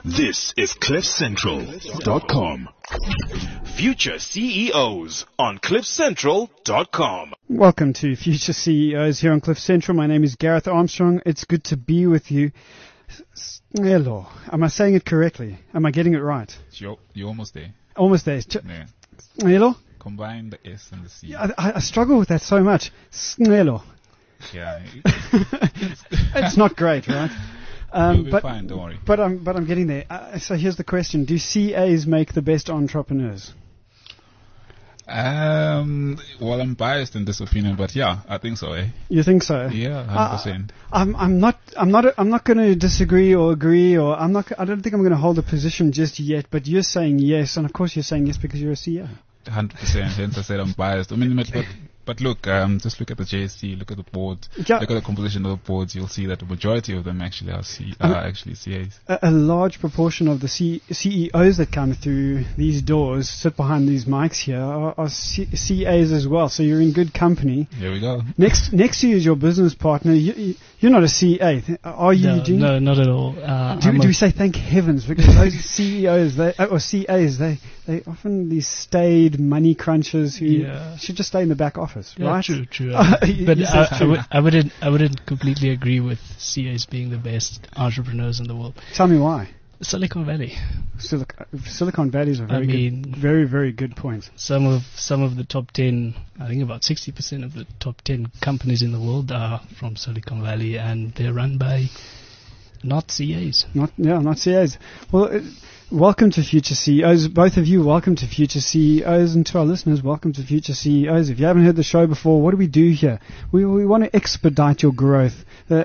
This is CliffCentral.com. Future CEOs on CliffCentral.com. Welcome to Future CEOs here on Cliff Central. My name is Gareth Armstrong. It's good to be with you. Hello. Am I saying it correctly? Am I getting it right? You're almost there. Almost there. Yeah. Hello? Combine the S and the C. I struggle with that so much. Hello. Yeah. It's not great, right? You'll be fine, don't worry. But I'm getting there. So here's the question: do CAs make the best entrepreneurs? Well, I'm biased in this opinion, but yeah, I think so. You think so? Yeah, 100%. I'm not going to disagree or agree, or I don't think I'm going to hold a position just yet. But you're saying yes, and of course you're saying yes because you're a CEO. 100%. Hence, I said I'm biased. I mean, but look, just look at the JSC, look at the board, look at the composition of the boards. You'll see that the majority of them actually are actually CAs. A large proportion of the CEOs that come through these doors, sit behind these mics here, are CAs as well. So you're in good company. Here we go. Next to you is your business partner. You're not a CA, are you, Eugene? No, not at all. Do we say thank heavens? Because those CEOs, or CAs, they often these staid money crunchers who should just stay in the back office. Yeah, right? True. But I wouldn't completely agree with CAs being the best entrepreneurs in the world. Tell me why. Silicon Valley. Silicon Valley is a very, very good point. Some of the top 10, I think about 60% of the top 10 companies in the world are from Silicon Valley, and they're run by not CAs. Not CAs. Well. Welcome to Future CEOs. Both of you, welcome to Future CEOs, and to our listeners, welcome to Future CEOs. If you haven't heard the show before, what do we do here? We want to expedite your growth.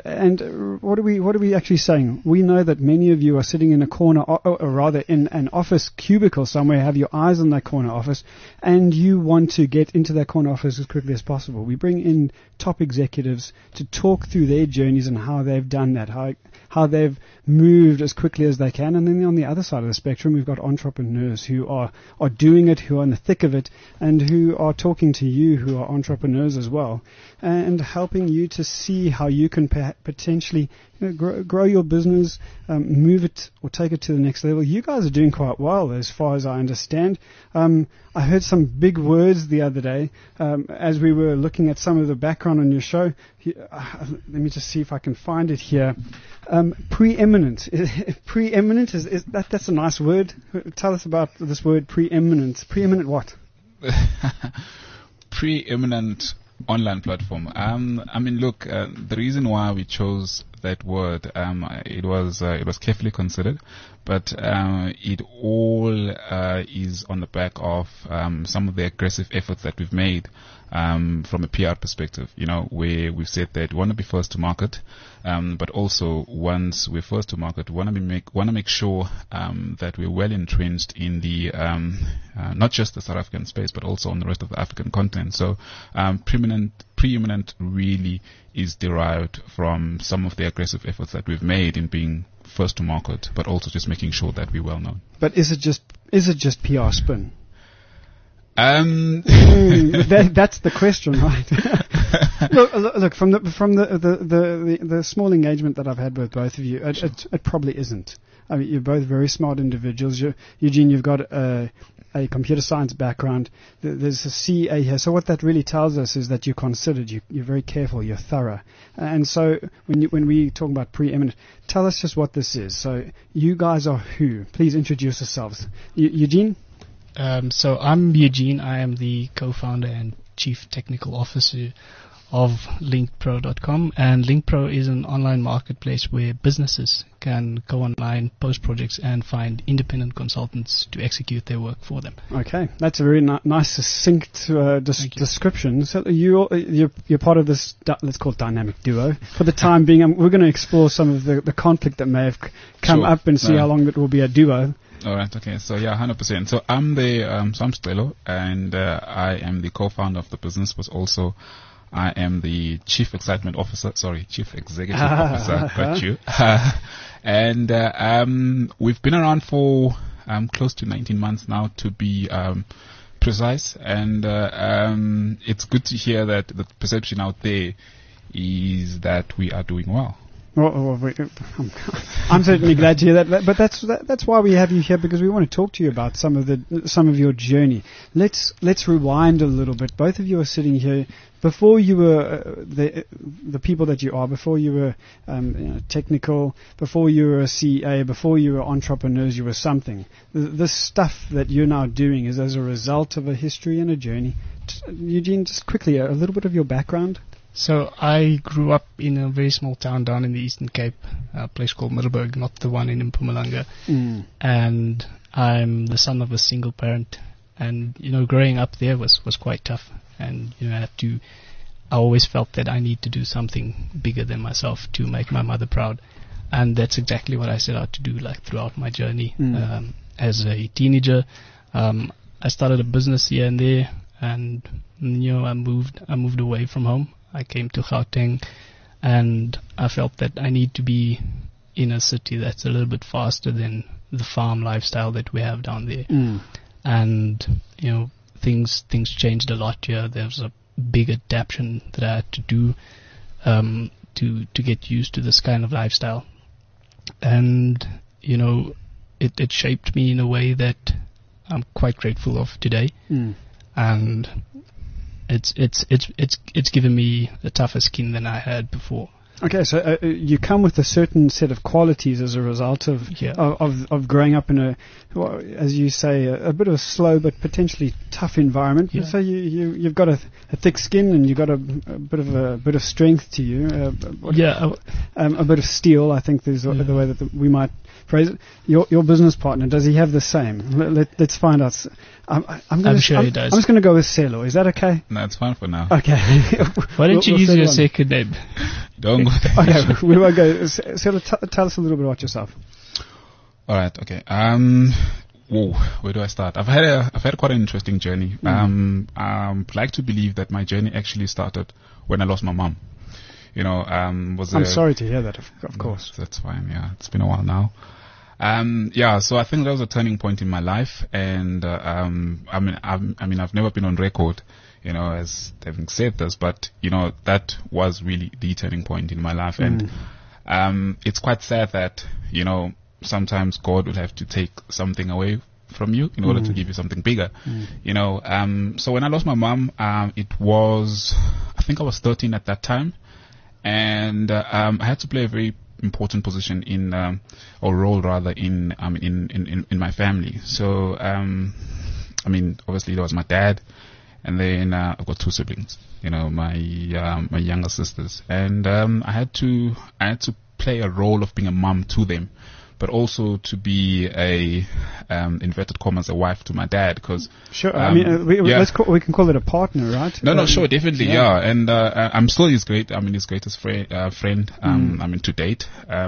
And what are we actually saying? We know that many of you are sitting in a corner, or rather in an office cubicle somewhere, have your eyes on that corner office, and you want to get into that corner office as quickly as possible. We bring in top executives to talk through their journeys and how they've done that, how they've moved as quickly as they can. And then on the other side of the spectrum, we've got entrepreneurs who are doing it, who are in the thick of it, and who are talking to you, who are entrepreneurs as well, and helping you to see how you can potentially grow your business, move it or take it to the next level. You guys are doing quite well as far as I understand. I heard some big words the other day as we were looking at some of the background on your show. Let me just see if I can find it here. Preeminent. Preeminent, that's a nice word. Tell us about this word preeminent. Preeminent what? Preeminent online platform. I mean, look, the reason why we chose that word, it was carefully considered, but it all is on the back of some of the aggressive efforts that we've made from a PR perspective. You know, where we've said that we want to be first to market, but also once we're first to market, we want to make sure that we're well entrenched in the not just the South African space, but also on the rest of the African continent. So preeminent really is derived from some of the aggressive efforts that we've made in being first to market, but also just making sure that we're well known. But is it just PR spin? That's the question, right? look, from the small engagement that I've had with both of you, it probably isn't. I mean, you're both very smart individuals. Eugene, you've got a computer science background. There's a CA here. So what that really tells us is that you're considered. You're very careful. You're thorough. And so when we talk about preeminent, tell us just what this is. So you guys are who? Please introduce yourselves. Eugene? So I'm Eugene. I am the co-founder and chief technical officer of LinkPro.com, and LinkPro is an online marketplace where businesses can go online, post projects, and find independent consultants to execute their work for them. Okay, that's a very nice, succinct description. So you're part of this, let's call it dynamic duo. For the time being, we're going to explore some of the conflict that may have come up and see how long it will be a duo. All right. Okay. So 100%. So I'm I'm Stelo, and I am the co-founder of the business, but also I am the chief executive officer. Got you. And we've been around for close to 19 months now, to be precise. And it's good to hear that the perception out there is that we are doing well. I'm certainly glad to hear that. But that's why we have you here, because we want to talk to you about some of your journey. Let's rewind a little bit. Both of you are sitting here. Before you were the people that you are, before you were technical, before you were a CA, before you were entrepreneurs, you were something. The stuff that you're now doing is as a result of a history and a journey. Eugene, just quickly, a little bit of your background. So I grew up in a very small town down in the Eastern Cape, a place called Middelburg, not the one in Mpumalanga. And I'm the son of a single parent. And, growing up there was quite tough. And, I always felt that I need to do something bigger than myself to make my mother proud. And that's exactly what I set out to do, throughout my journey. As a teenager, I started a business here and there. And, I moved away from home. I came to Gauteng, and I felt that I need to be in a city that's a little bit faster than the farm lifestyle that we have down there. And, things changed a lot here. There was a big adaptation that I had to do to get used to this kind of lifestyle. And, it shaped me in a way that I'm quite grateful of today. And it's given me a tougher skin than I had before. Okay, so you come with a certain set of qualities as a result of growing up in as you say, a bit of a slow but potentially tough environment. So you've got a thick skin, and you've got a bit of strength to you. A bit of steel, I think, is the way that we might phrase it. Your business partner, does he have the same? Let's find out. I'm sure he does. I'm just going to go with Selo. Is that okay? No, it's fine for now. Okay. Why don't you use your second name? Don't go there. Okay, we won't go. Selo, tell us a little bit about yourself. All right. Okay. Where do I start? I've had quite an interesting journey. I'd like to believe that my journey actually started when I lost my mom. I'm sorry to hear that. Of course. That's fine. Yeah, it's been a while now. So I think that was a turning point in my life, and I've never been on record, as having said this, but that was really the turning point in my life, and it's quite sad that sometimes God will have to take something away from you in order to give you something bigger, So when I lost my mom, I think I was 13 at that time, and I had to play a very important position or role rather in my family. So obviously there was my dad, and then I've got two siblings, my younger sisters, and I had to play a role of being a mom to them, but also to be a inverted commas a wife to my dad, because sure. We can call it a partner, right? No, sure, definitely, yeah. And I'm still his greatest friend. To date.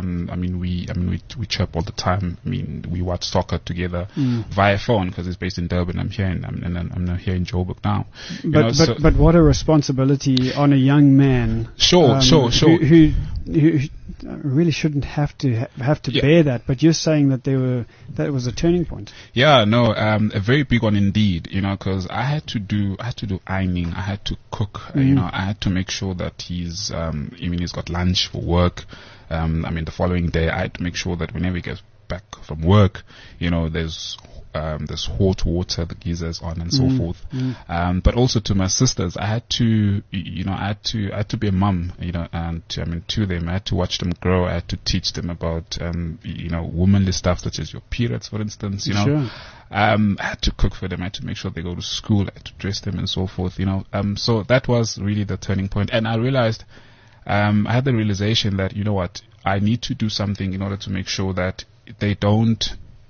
We chirp all the time. We watch soccer together via phone, because he's based in Durban. I'm here, I'm now here in Joburg now. But what a responsibility on a young man. Sure. Who really shouldn't have to bear that. But you're saying that that was a turning point. Yeah, no, a very big one indeed. Because I had to do ironing, I had to cook. I had to make sure that he's got lunch for work. The following day, I had to make sure that whenever he gets back from work, there's hot water, the geysers on, and so forth. But also to my sisters, I had to be a mum, and to them, I had to watch them grow. I had to teach them about, womanly stuff such as your periods, for instance. Sure. I had to cook for them. I had to make sure they go to school. I had to dress them and so forth. So that was really the turning point. And I realized, I had the realization that I need to do something in order to make sure that they don't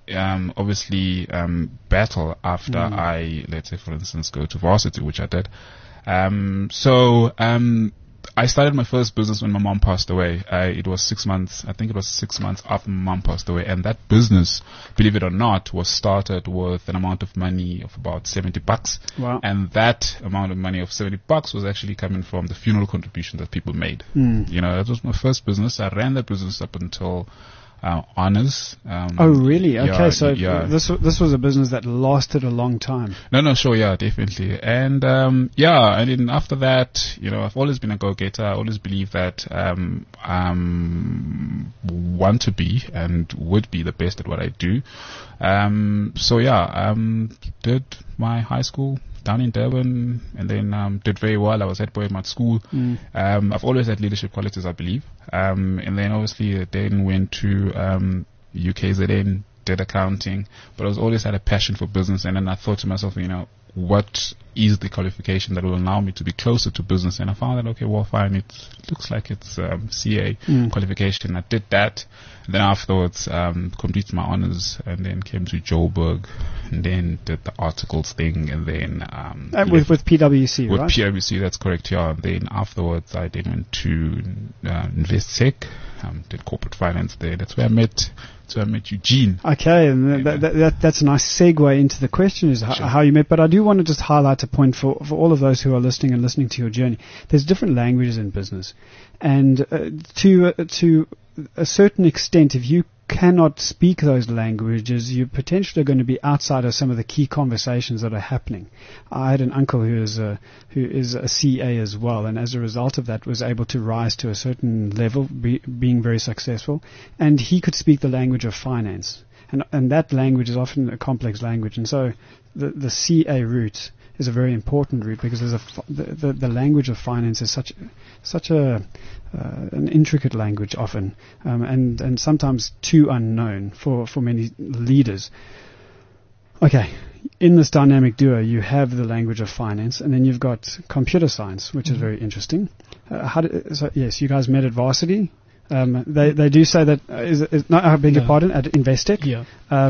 battle after I, let's say, for instance, go to varsity, which I did. I started my first business when my mom passed away. It was 6 months. I think it was 6 months after my mom passed away. And that business, believe it or not, was started with an amount of money of about $70. Wow. And that amount of money of $70 was actually coming from the funeral contribution that people made. That was my first business. I ran that business up until honors. Oh, really? Okay, yeah, so yeah. this was a business that lasted a long time. No, sure, yeah, definitely. And, and then after that, I've always been a go-getter. I always believe that, want to be and would be the best at what I do. Did my high school down in Durban, and then did very well. I was at Boemat School. I've always had leadership qualities, I believe. And then obviously then went to UKZN, did accounting, but I was always had a passion for business. And then I thought to myself, what is the qualification that will allow me to be closer to business? And I found that, okay, well, fine, it looks like it's CA qualification. I did that. And then afterwards, completed my honors, and then came to Joburg, and then did the articles thing, and then with PwC, with right? PwC, that's correct, yeah. And then afterwards, I then went to Investec, did corporate finance there. That's where I met Eugene. Okay, and that's a nice segue into the question is how you met. But I do want to just highlight a point for all of those who are listening and listening to your journey. There's different languages in business, and to a certain extent, if you cannot speak those languages, you potentially are going to be outside of some of the key conversations that are happening. I had an uncle who is a CA as well, and as a result of that was able to rise to a certain level, being very successful, and he could speak the language of finance. And that language is often a complex language, and so the CA route is a very important route because the language of finance is such an intricate language often, and sometimes too unknown for many leaders. Okay, in this dynamic duo, you have the language of finance, and then you've got computer science, which is very interesting. Yes, you guys met at varsity. They do say that I beg your pardon, at Investec. Yeah.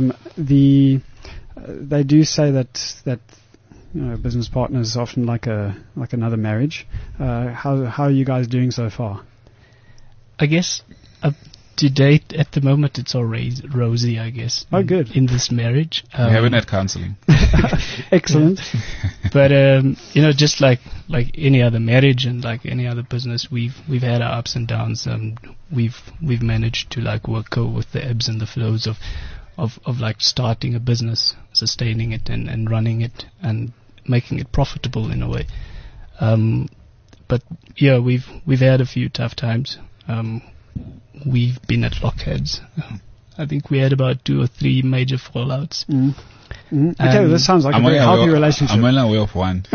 They do say that business partners is often like another marriage. How are you guys doing so far? I guess to date, at the moment, it's all rosy, I guess. Oh, good. In this marriage. We haven't had counseling. Excellent. But, just like any other marriage and like any other business, we've had our ups and downs. We've managed to go with the ebbs and the flows of like starting a business, sustaining it and running it and making it profitable in a way. But yeah, we've had a few tough times. We've been at loggerheads. I think we had about 2 or 3 major fallouts. Okay, this sounds like a very healthy relationship. I'm only aware of one.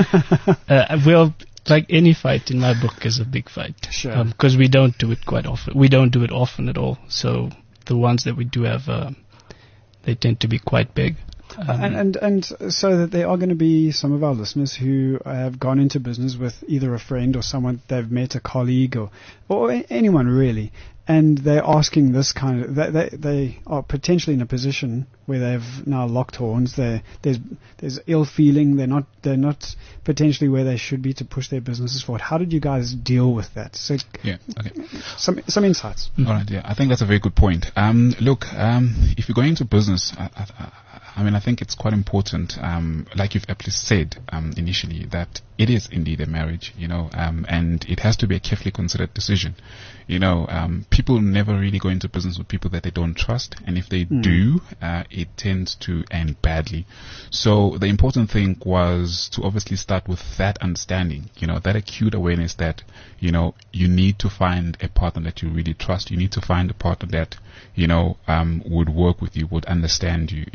Well, like any fight in my book is a big fight. Sure. Because we don't do it quite often. We don't do it often at all. So the ones that we do have, they tend to be quite big. And so that there are going to be some of our listeners who have gone into business with either a friend or someone they've met, a colleague or anyone really, and they're asking this kind of, they are potentially in a position where they've now locked horns. There's ill feeling. They're not potentially where they should be to push their businesses forward. How did you guys deal with that? So yeah, okay. Some insights. All right, yeah, I think that's a very good point. Look, if you're going into business, I think it's quite important, like you've aptly said initially, that it is indeed a marriage, and it has to be a carefully considered decision. People never really go into business with people that they don't trust, and if they do, it tends to end badly. So the important thing was to obviously start with that understanding, that acute awareness that, you need to find a partner that you really trust. You need to find a partner that, would work with you, would understand you,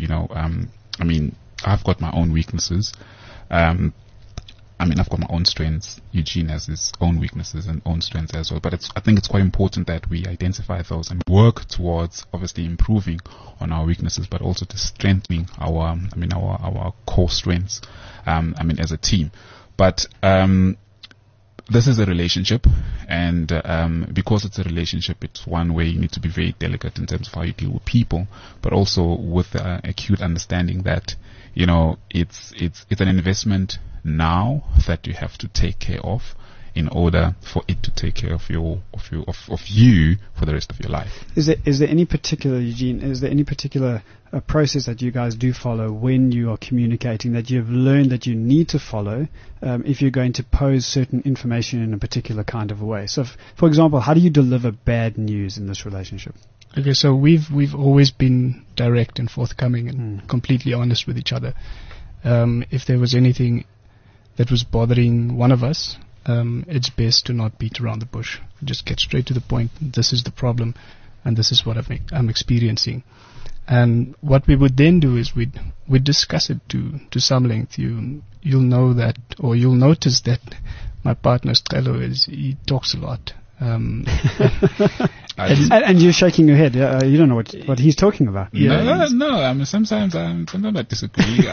I've got my own weaknesses. I've got my own strengths. Eugene has his own weaknesses and own strengths as well. But I think it's quite important that we identify those and work towards obviously improving on our weaknesses, but also to strengthening our core strengths, as a team. But, this is a relationship, and because it's a relationship, it's one where you need to be very delicate in terms of how you deal with people, but also with acute understanding that it's an investment now that you have to take care of in order for it to take care of you for the rest of your life. Is there any particular, Eugene? Is there any particular process that you guys do follow when you are communicating that you've learned that you need to follow if you're going to pose certain information in a particular kind of way? So, for example, how do you deliver bad news in this relationship? Okay, so we've always been direct and forthcoming and completely honest with each other. If there was anything that was bothering one of us, it's best to not beat around the bush. Just get straight to the point. This is the problem, and this is what I'm experiencing. And what we would then do is we'd discuss it to some length. You'll know that, or you'll notice that my partner Sicelo he talks a lot. And you're shaking your head. You don't know what he's talking about. No. I mean, sometimes I disagree.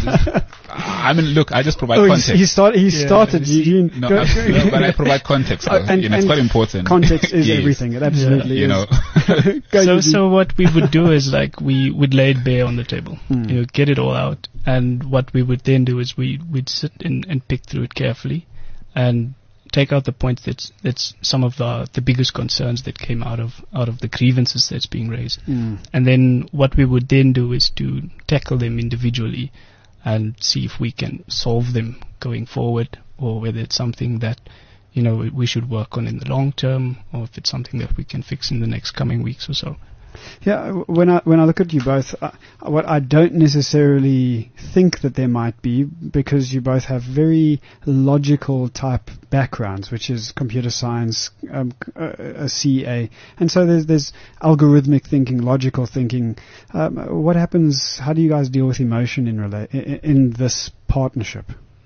I mean, look, I just provide context. He started. Eugene. No, but I provide context. And it's quite important. Context is everything. It absolutely is. So what we would do is like we would lay it bare on the table. Get it all out. And what we would then do is we'd sit and pick through it carefully, and take out the points that's some of the biggest concerns that came out of the grievances that's being raised. And then what we would then do is to tackle them individually and see if we can solve them going forward, or whether it's something that we should work on in the long term, or if it's something that we can fix in the next coming weeks or so. Yeah, when I look at you both, what I don't necessarily think that there might be, because you both have very logical type backgrounds, which is computer science, a CA, and so there's algorithmic thinking, logical thinking. What happens? How do you guys deal with emotion in this partnership?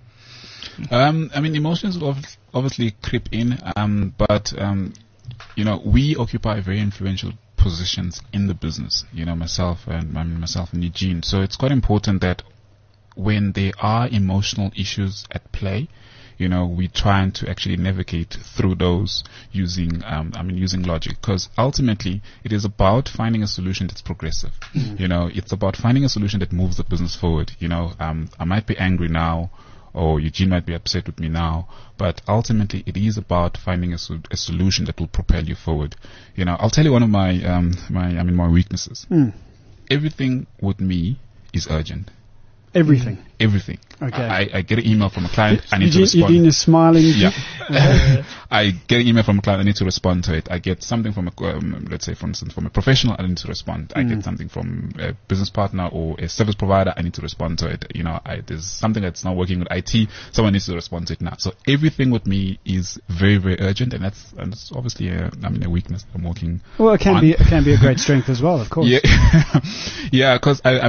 I mean, emotions will obviously creep in, but we occupy very influential positions in the business, myself and Eugene. So it's quite important that when there are emotional issues at play, we're trying to actually navigate through those using logic, because ultimately it is about finding a solution that's progressive. It's about finding a solution that moves the business forward. I might be angry now, or Eugene might be upset with me now, but ultimately it is about finding a solution that will propel you forward. I'll tell you one of my weaknesses. Everything with me is urgent. Everything. Okay. I get an email from a client. I need to respond. Eugene is smiling. Yeah. I get an email from a client. I need to respond to it. I get something from let's say, for instance, from a professional. I need to respond. I get something from a business partner or a service provider. I need to respond to it. There's something that's not working with IT. Someone needs to respond to it now. So everything with me is very, very urgent, and that's obviously a weakness I'm working. Well, it can be a great strength as well, of course. Yeah. Yeah, because I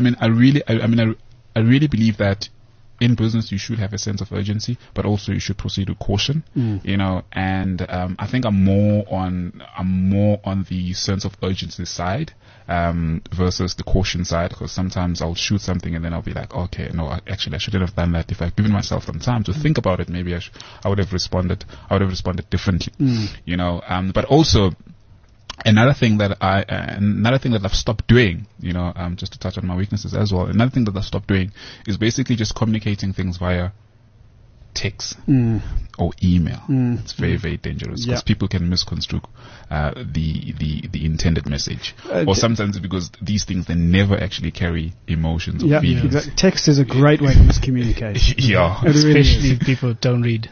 really believe that in business you should have a sense of urgency, but also you should proceed with caution. And I think I'm more on the sense of urgency side versus the caution side, because sometimes I'll shoot something and then I'll be like, okay, no, actually I shouldn't have done that. If I'd given myself some time to think about it, maybe I would have responded differently. But also, Another thing that I've stopped doing, just to touch on my weaknesses as well. Another thing that I've stopped doing is basically just communicating things via text or email. It's very, very dangerous, because people can misconstrue the intended message, or sometimes because these things, they never actually carry emotions or feelings. Text is a great way to miscommunicate. Especially if people don't read.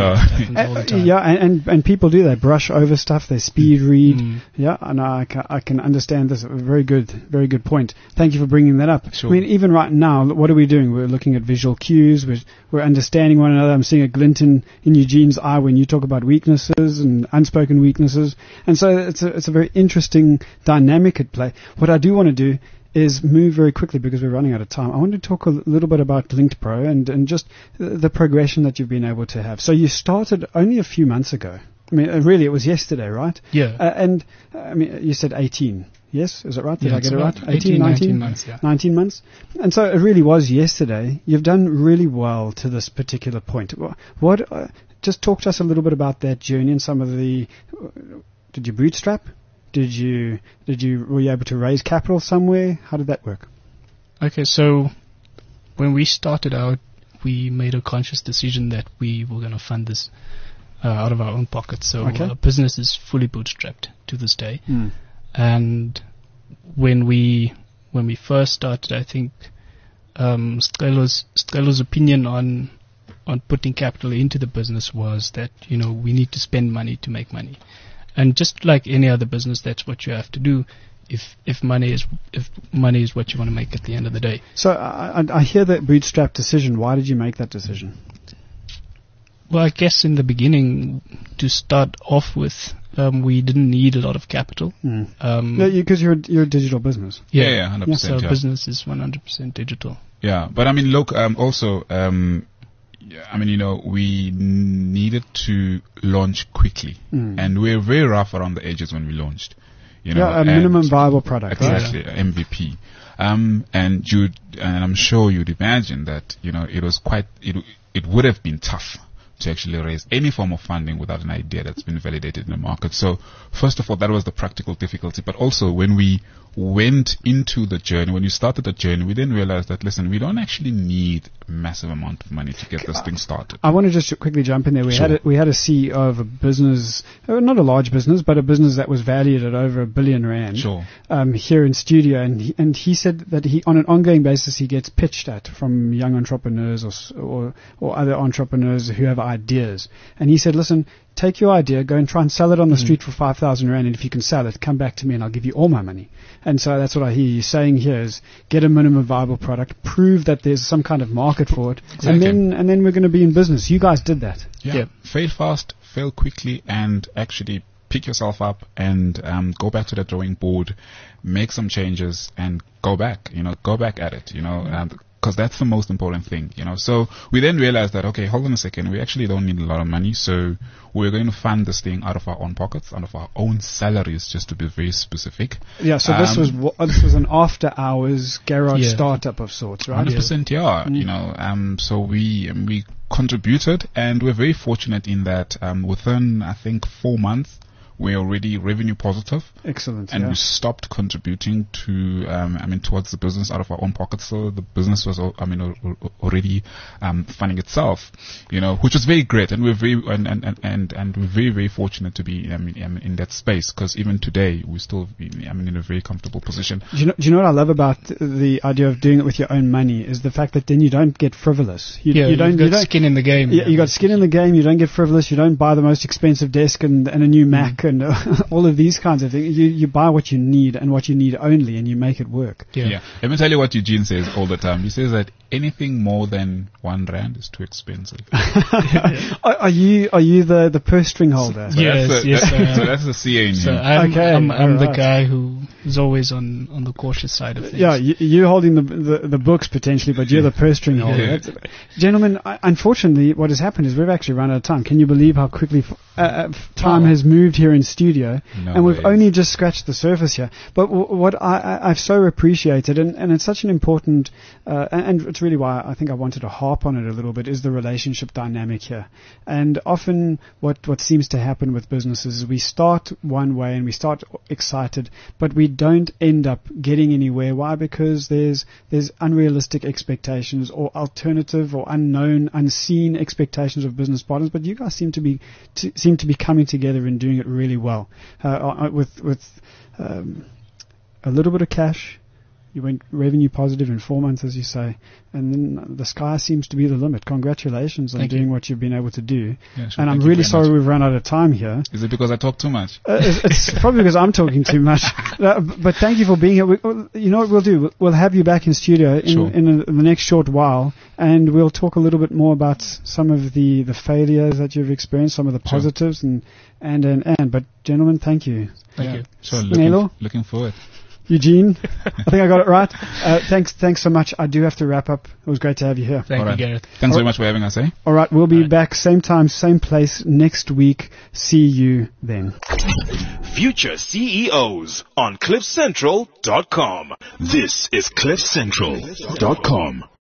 And people do. They brush over stuff. They speed read. And I can understand this. Very good point. Thank you for bringing that up. Sure. I mean, even right now, what are we doing? We're looking at visual cues. We're understanding one another. I'm seeing a glint in Eugene's eye when you talk about weaknesses and unspoken weaknesses. And so it's a very interesting dynamic at play. What I do want to do is move very quickly, because we're running out of time. I want to talk a little bit about Linked Pro and just the progression that you've been able to have. So you started only a few months ago. I mean, really, it was yesterday, right? Yeah. And I mean, you said 18. Yes, is it right? Did I get it right? 19 months, yeah. 19 months. And so it really was yesterday. You've done really well to this particular point. Just talk to us a little bit about that journey and some of the. Did you bootstrap? Were you able to raise capital somewhere? How did that work? Okay, so when we started out, we made a conscious decision that we were going to fund this out of our own pockets. So our business is fully bootstrapped to this day. And when we first started, I think Sicelo's opinion on putting capital into the business was that we need to spend money to make money. And just like any other business, that's what you have to do. if money is what you want to make at the end of the day. So I hear that bootstrap decision. Why did you make that decision? Well, I guess in the beginning, to start off with, we didn't need a lot of capital. Because you're a digital business. Yeah, 100%. So business is 100% digital. Yeah, but I mean, look, also, I mean, we needed to launch quickly, and we were very rough around the edges when we launched. A minimum viable product. Exactly, right? MVP. And I'm sure you'd imagine that, it was it would have been tough to actually raise any form of funding without an idea that's been validated in the market. So first of all, that was the practical difficulty. But also when we went into the journey, when we started the journey, we then realized that, listen, we don't actually need a massive amount of money to get this thing started. I want to just quickly jump in there. We had a CEO of a business, not a large business, but a business that was valued at over R1 billion. Sure. Here in studio, and he said that he, on an ongoing basis, he gets pitched at from young entrepreneurs or other entrepreneurs who have ideas. And he said, listen, take your idea, go and try and sell it on the street for 5,000 rand, and if you can sell it, come back to me and I'll give you all my money. And so that's what I hear you saying here is get a minimum viable product, prove that there's some kind of market for it, Exactly. and then we're going to be in business. You guys did that. Yeah. Fail fast, fail quickly, and actually pick yourself up and go back to the drawing board, make some changes, and go back at it, because that's the most important thing, So we then realized that, okay, hold on a second, we actually don't need a lot of money, so we're going to fund this thing out of our own pockets, out of our own salaries, just to be very specific. Yeah, so this was an after-hours garage startup of sorts, right? 100%, yeah. So we contributed, and we're very fortunate in that within, I think, 4 months, we're already revenue positive. Excellent. And we stopped contributing to, towards the business out of our own pockets. So the business was, already funding itself, which was very great. And we're very, and we're very, very fortunate to be, in that space, because even today we're still, in a very comfortable position. Do you know what I love about the idea of doing it with your own money is the fact that then you don't get frivolous. You don't skin in the game. Yeah, you got skin in the game. You don't get frivolous. You don't buy the most expensive desk and a new Mac and all of these kinds of things. You buy what you need and what you need only, and you make it work. Yeah. Let me tell you what Eugene says all the time. He says that anything more than R1 is too expensive. Are you the purse string holder? So that's the CA in him. I'm the guy who is always on the cautious side of things. Yeah, you're holding the books potentially, but you're the purse string holder. Yeah. Gentlemen, unfortunately, what has happened is we've actually run out of time. Can you believe how quickly time has moved here in studio? And we've only just scratched the surface here. But what I've so appreciated, and it's such an important, and it's really why I think I wanted to harp on it a little bit, is the relationship dynamic here. And often what seems to happen with businesses is we start one way and we start excited, but we don't end up getting anywhere. Why? Because there's unrealistic expectations or alternative or unknown, unseen expectations of business partners. But you guys seem to be coming together and doing it really well with a little bit of cash. You went revenue positive in 4 months, as you say, and then the sky seems to be the limit. Congratulations on doing what you've been able to do. Yeah, sure. And I'm really sorry we've run out of time here. Is it because I talk too much? It's probably because I'm talking too much. But thank you for being here. You know what we'll do? We'll have you back in studio in the next short while, and we'll talk a little bit more about some of the failures that you've experienced, some of the positives, and. But gentlemen, thank you. Thank you. Sure. Looking forward. Eugene, I think I got it right. Thanks so much. I do have to wrap up. It was great to have you here. Thank you, Gareth. Thanks very much for having us, eh? All right, we'll be back same time, same place next week. See you then. Future CEOs on CliffCentral.com. This is CliffCentral.com.